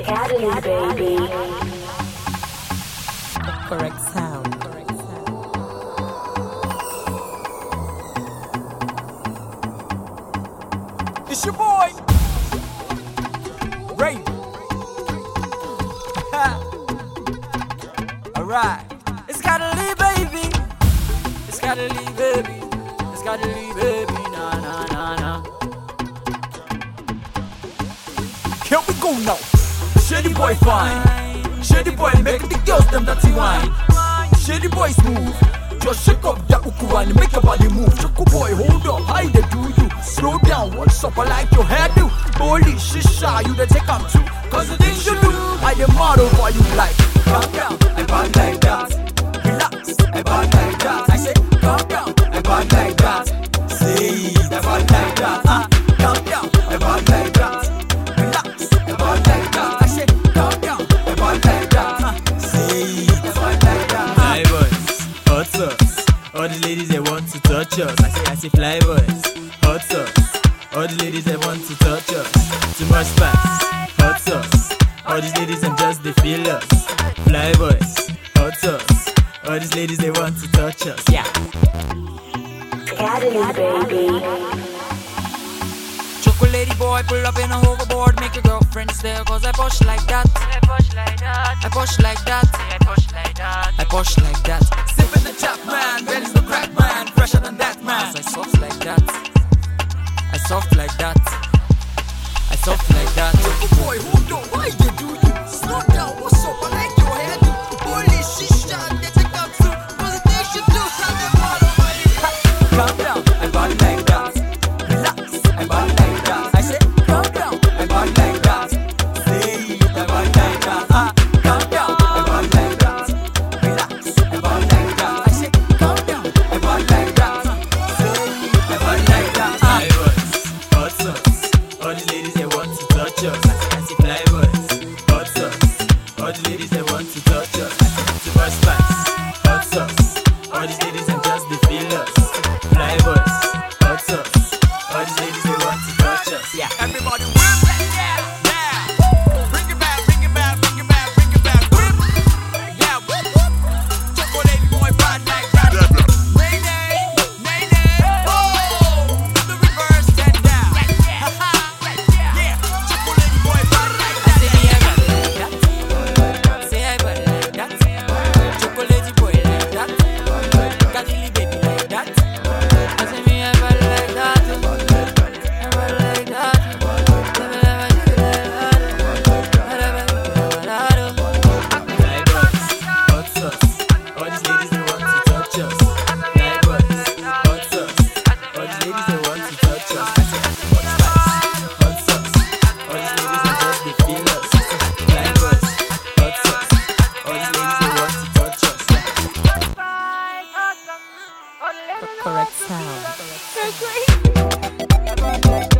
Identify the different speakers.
Speaker 1: Academy, baby.
Speaker 2: Correct sound.
Speaker 3: It's your boy, Ray. Alright, it's gotta leave, baby. It's gotta leave, baby. It's gotta leave, baby. Nah, nah, nah, nah. Here we go now. Shady boy fine. Shady boy make the girls them dirty wine. Shady boy smooth. Just shake up that uku and make your body move. Choco boy, hold up, how they do you? Slow down, what's up? I like your hairdo. Holy shisha, you the take up too. Cause the things you do, I the model for you like. Calm down, I bad like that. Relax, I bad like that. I say, calm down, I bad like that. Say, I bad like that. Calm down, I bad like that. Relax, I bad like that. I say, calm down, I bad like that. Say, I bad like that.
Speaker 4: Fly boys, hot sauce. All the ladies they want to touch us. I say fly boys, hot sauce. All the ladies they want to touch us. Too much spice, hot sauce. All these ladies them just they feel us. Fly boys, hot sauce. All these ladies they want to touch us. Yeah.
Speaker 1: Academy, baby.
Speaker 3: Chocolate boy, pull up in a hoverboard, make your girlfriend stare. Cause I push like that. I push like that. I push like that. I push like that. I push like that. Sipping the chap man, ready the crack man, fresher than that man. I soft like that. I soft like that. I soft like that. Choco boy, hold on, why you do you? Slow down, what's up? I like your hairdo. Holy shisha, they take out too. Cause the things you do, sound like model. Calm down, I body like that. Relax, I body like that. I say, calm down, I body like that. Say, I body like that. Calm down, I body like that. Relax, I body like that. I say, calm down, I body like that. Say, I body like that.
Speaker 4: Fly boys, hot sauce. All the ladies they want to touch us. I say fly boys, hot sauce. All the ladies they want to touch us. Too much spice, hot sauce. All these ladies them just they feel us. Fly boys, hot sauce. All these ladies they want to touch us. Yeah.
Speaker 3: Everybody whip, yeah, yeah. Bring it back, bring it back, bring it back, bring it back. Whip, yeah, whip, whip. Chocolate boy, bad like that. Nay, nay, nay, nay. Oh, the reverse head down. Yeah, chocolate boy, bad like that. Say me I bad like that. Say I bad like that. Chocolate boy like that. Cadili baby like that. I say me I bad like that. I bad like that.
Speaker 4: Fly boys, hot sauce. All these ladies they want to touch us. Fly boys, hot sauce. All these ladies they want to touch us. Hot sauce. All these ladies they just they feel us. Fly boys, hot sauce. All these ladies they want to touch us.
Speaker 2: Correct sound.
Speaker 1: Academy,